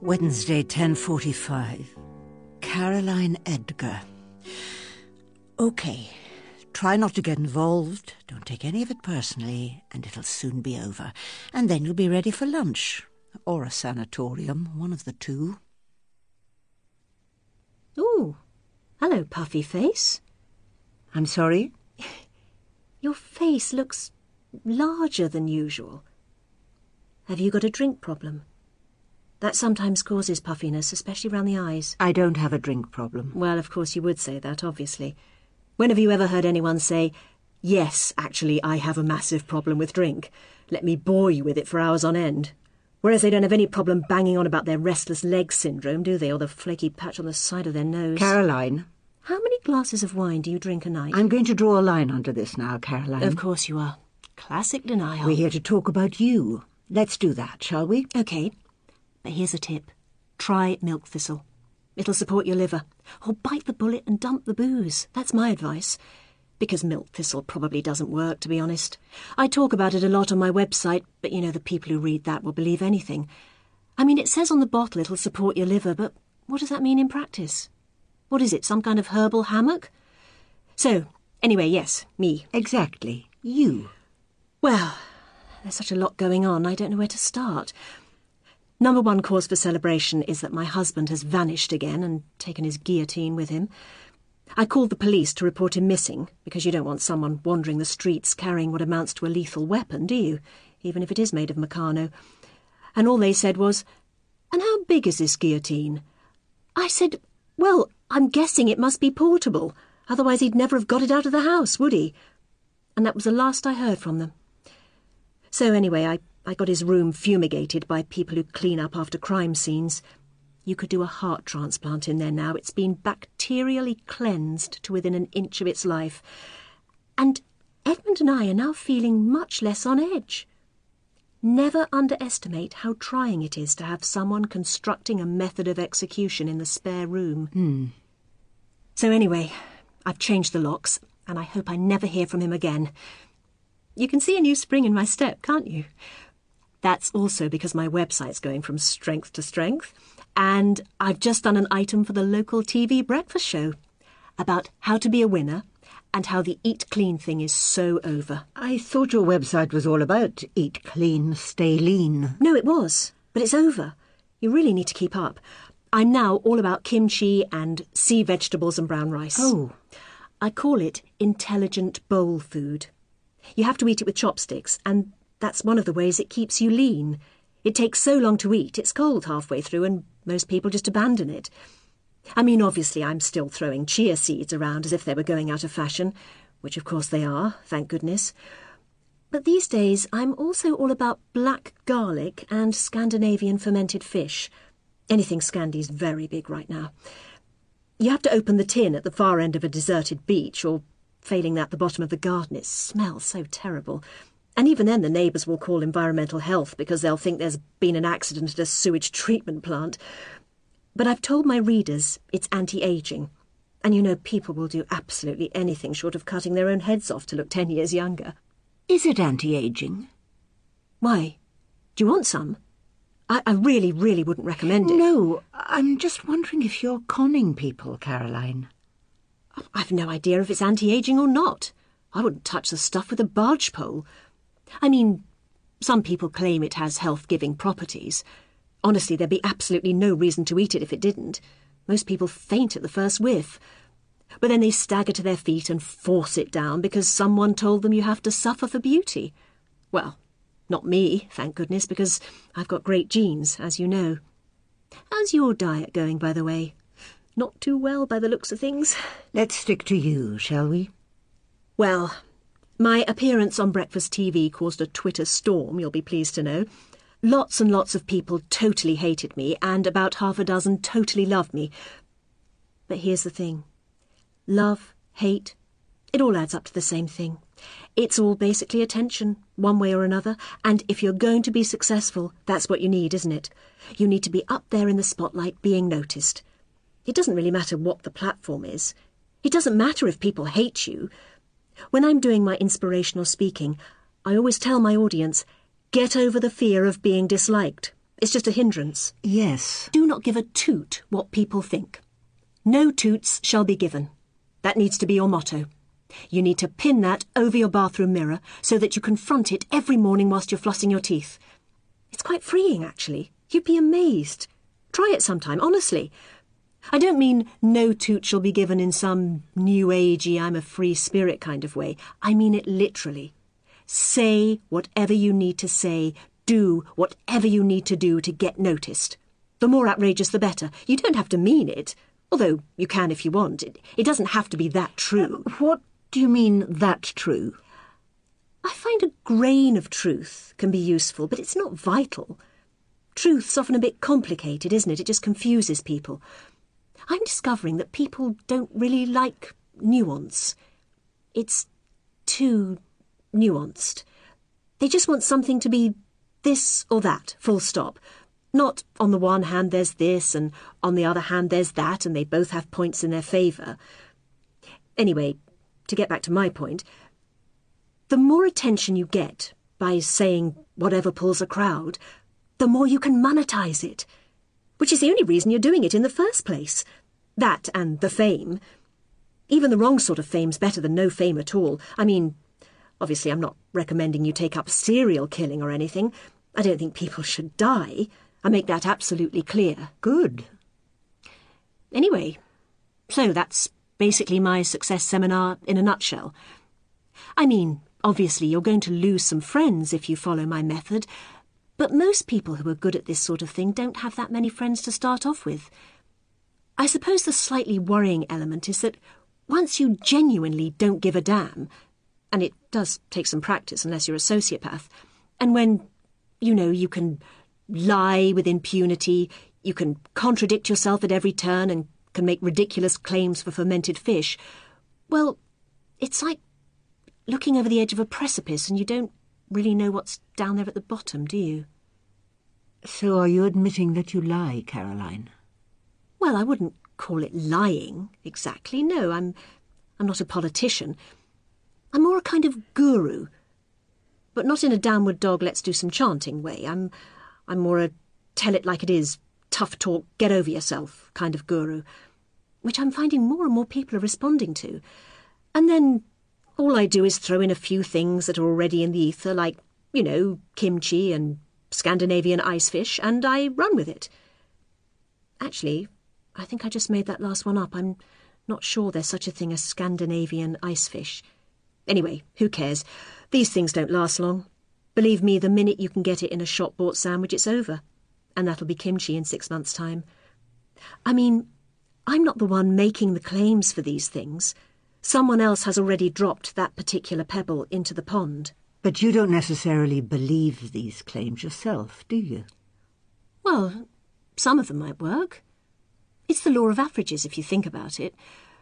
Wednesday, 10:45. Caroline Edgar. OK, try not to get involved, don't take any of it personally, and it'll soon be over. And then you'll be ready for lunch. Or a sanatorium, one of the two. Ooh, hello, puffy face. I'm sorry? Your face looks larger than usual. Have you got a drink problem? That sometimes causes puffiness, especially round the eyes. I don't have a drink problem. Well, of course you would say that, obviously. When have you ever heard anyone say, yes, actually, I have a massive problem with drink. Let me bore you with it for hours on end. Whereas they don't have any problem banging on about their restless leg syndrome, do they, or the flaky patch on the side of their nose? Caroline. How many glasses of wine do you drink a night? I'm going to draw a line under this now, Caroline. Of course you are. Classic denial. We're here to talk about you. Let's do that, shall we? OK. But here's a tip. Try milk thistle. It'll support your liver. Or bite the bullet and dump the booze. That's my advice. Because milk thistle probably doesn't work, to be honest. I talk about it a lot on my website, but you know the people who read that will believe anything. I mean, it says on the bottle it'll support your liver, but what does that mean in practice? What is it, some kind of herbal hammock? So, anyway, yes, me. Exactly. You. Well, there's such a lot going on, I don't know where to start. Number one cause for celebration is that my husband has vanished again and taken his guillotine with him. I called the police to report him missing, because you don't want someone wandering the streets carrying what amounts to a lethal weapon, do you? Even if it is made of Meccano. And all they said was, "And how big is this guillotine?" I said, "Well, I'm guessing it must be portable. Otherwise he'd never have got it out of the house, would he?" And that was the last I heard from them. So anyway, I got his room fumigated by people who clean up after crime scenes. You could do a heart transplant in there now. It's been bacterially cleansed to within an inch of its life. And Edmund and I are now feeling much less on edge. Never underestimate how trying it is to have someone constructing a method of execution in the spare room. So anyway, I've changed the locks, and I hope I never hear from him again. You can see a new spring in my step, can't you? That's also because my website's going from strength to strength, and I've just done an item for the local TV breakfast show about how to be a winner and how the eat clean thing is so over. I thought your website was all about eat clean, stay lean. No, it was, but it's over. You really need to keep up. I'm now all about kimchi and sea vegetables and brown rice. Oh. I call it intelligent bowl food. You have to eat it with chopsticks, and that's one of the ways it keeps you lean. It takes so long to eat, it's cold halfway through, and most people just abandon it. I mean, obviously, I'm still throwing chia seeds around as if they were going out of fashion, which of course they are, thank goodness. But these days, I'm also all about black garlic and Scandinavian fermented fish. Anything Scandin's very big right now. You have to open the tin at the far end of a deserted beach, or failing that, the bottom of the garden. It smells so terrible. And even then the neighbours will call environmental health because they'll think there's been an accident at a sewage treatment plant. But I've told my readers it's anti-ageing. And you know people will do absolutely anything short of cutting their own heads off to look 10 years younger. Is it anti-ageing? Why? Do you want some? I really, really wouldn't recommend it. No, I'm just wondering if you're conning people, Caroline. I've no idea if it's anti-ageing or not. I wouldn't touch the stuff with a barge pole. I mean, some people claim it has health-giving properties. Honestly, there'd be absolutely no reason to eat it if it didn't. Most people faint at the first whiff. But then they stagger to their feet and force it down because someone told them you have to suffer for beauty. Well, not me, thank goodness, because I've got great genes, as you know. How's your diet going, by the way? Not too well by the looks of things. Let's stick to you, shall we? Well, my appearance on breakfast TV caused a Twitter storm, you'll be pleased to know. Lots and lots of people totally hated me, and about half a dozen totally loved me. But here's the thing. Love, hate, it all adds up to the same thing. It's all basically attention, one way or another, and if you're going to be successful, that's what you need, isn't it? You need to be up there in the spotlight being noticed. It doesn't really matter what the platform is. It doesn't matter if people hate you. When I'm doing my inspirational speaking, I always tell my audience, get over the fear of being disliked, It's just a hindrance. Yes. Do not give a toot what people think. No toots shall be given. That needs to be your motto. You need to pin that over your bathroom mirror so that you confront it every morning whilst you're flossing your teeth. It's quite freeing, actually. You'd be amazed. Try it sometime, honestly. I don't mean no toot shall be given in some new agey I'm a free spirit kind of way. I mean it literally. Say whatever you need to say. Do whatever you need to do to get noticed. The more outrageous, the better. You don't have to mean it, although you can if you want. It doesn't have to be that true. What do you mean, that true? I find a grain of truth can be useful, but it's not vital. Truth's often a bit complicated, isn't it? It just confuses people. I'm discovering that people don't really like nuance. It's too nuanced. They just want something to be this or that, full stop. Not on the one hand there's this and on the other hand there's that and they both have points in their favour. Anyway, to get back to my point, the more attention you get by saying whatever pulls a crowd, the more you can monetize it, which is the only reason you're doing it in the first place. That and the fame. Even the wrong sort of fame's better than no fame at all. I mean, obviously I'm not recommending you take up serial killing or anything. I don't think people should die. I make that absolutely clear. Good. Anyway, so that's basically my success seminar in a nutshell. I mean, obviously you're going to lose some friends if you follow my method, but most people who are good at this sort of thing don't have that many friends to start off with. I suppose the slightly worrying element is that once you genuinely don't give a damn, and it does take some practice unless you're a sociopath, and when, you can lie with impunity, you can contradict yourself at every turn and can make ridiculous claims for fermented fish, well, it's like looking over the edge of a precipice and you don't really know what's down there at the bottom, do you? So are you admitting that you lie, Caroline? Well, I wouldn't call it lying, exactly. No, I'm not a politician. I'm more a kind of guru. But not in a downward dog let's do some chanting way. I'm more a tell it like it is, tough talk, get over yourself kind of guru, which I'm finding more and more people are responding to. And then all I do is throw in a few things that are already in the ether, like, kimchi and Scandinavian ice fish, and I run with it. Actually, I think I just made that last one up. I'm not sure there's such a thing as Scandinavian ice fish. Anyway, who cares? These things don't last long. Believe me, the minute you can get it in a shop-bought sandwich, it's over. And that'll be kimchi in 6 months' time. I mean, I'm not the one making the claims for these things. Someone else has already dropped that particular pebble into the pond. But you don't necessarily believe these claims yourself, do you? Well, some of them might work. It's the law of averages, if you think about it.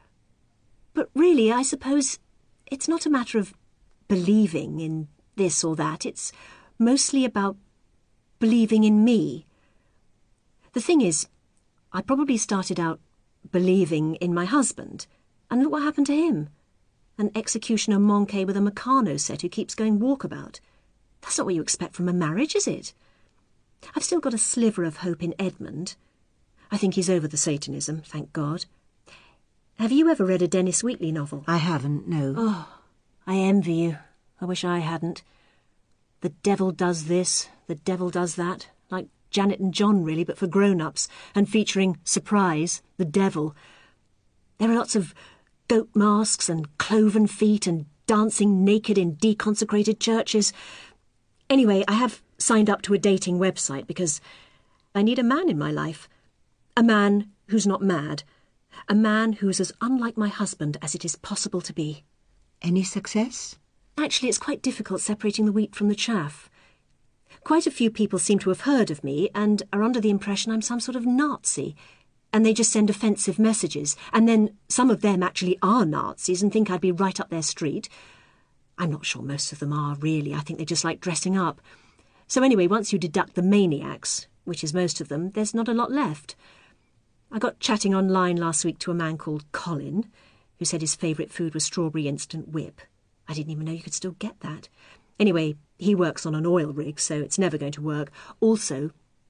But really, I suppose it's not a matter of believing in this or that. It's mostly about believing in me. The thing is, I probably started out believing in my husband, and look what happened to him. An executioner monkey with a Meccano set who keeps going walkabout. That's not what you expect from a marriage, is it? I've still got a sliver of hope in Edmund. I think he's over the Satanism, thank God. Have you ever read a Dennis Wheatley novel? I haven't, no. Oh, I envy you. I wish I hadn't. The devil does this, the devil does that. Like Janet and John, really, but for grown-ups, and featuring, surprise, the devil. There are lots of goat masks and cloven feet and dancing naked in deconsecrated churches. Anyway, I have signed up to a dating website because I need a man in my life. A man who's not mad. A man who's as unlike my husband as it is possible to be. Any success? Actually, it's quite difficult separating the wheat from the chaff. Quite a few people seem to have heard of me and are under the impression I'm some sort of Nazi. And they just send offensive messages. And then some of them actually are Nazis and think I'd be right up their street. I'm not sure most of them are, really. I think they just like dressing up. So anyway, once you deduct the maniacs, which is most of them, there's not a lot left. I got chatting online last week to a man called Colin, who said his favourite food was strawberry instant whip. I didn't even know you could still get that. Anyway, he works on an oil rig, so it's never going to work. Also,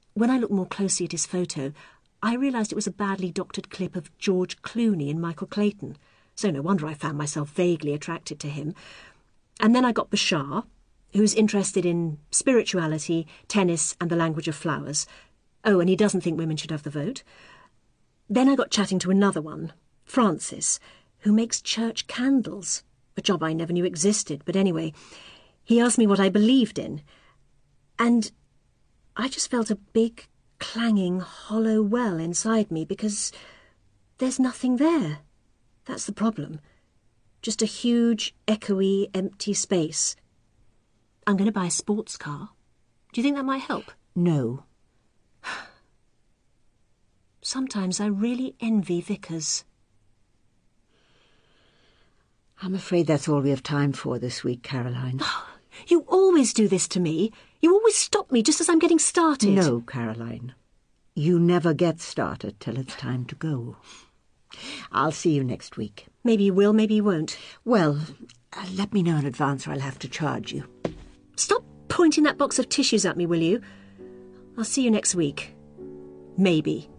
when I looked more closely at his photo, I realised it was a badly doctored clip of George Clooney and Michael Clayton, so no wonder I found myself vaguely attracted to him. And then I got Bashar, who's interested in spirituality, tennis and the language of flowers. Oh, and he doesn't think women should have the vote. Then I got chatting to another one, Francis, who makes church candles, a job I never knew existed, but anyway, he asked me what I believed in, and I just felt a big, clanging, hollow well inside me because there's nothing there. That's the problem. Just a huge, echoey, empty space. I'm going to buy a sports car. Do you think that might help? No. Sometimes I really envy Vickers. I'm afraid that's all we have time for this week, Caroline. You always do this to me. You always stop me just as I'm getting started. No, Caroline. You never get started till it's time to go. I'll see you next week. Maybe you will, maybe you won't. Well, let me know in advance or I'll have to charge you. Stop pointing that box of tissues at me, will you? I'll see you next week. Maybe.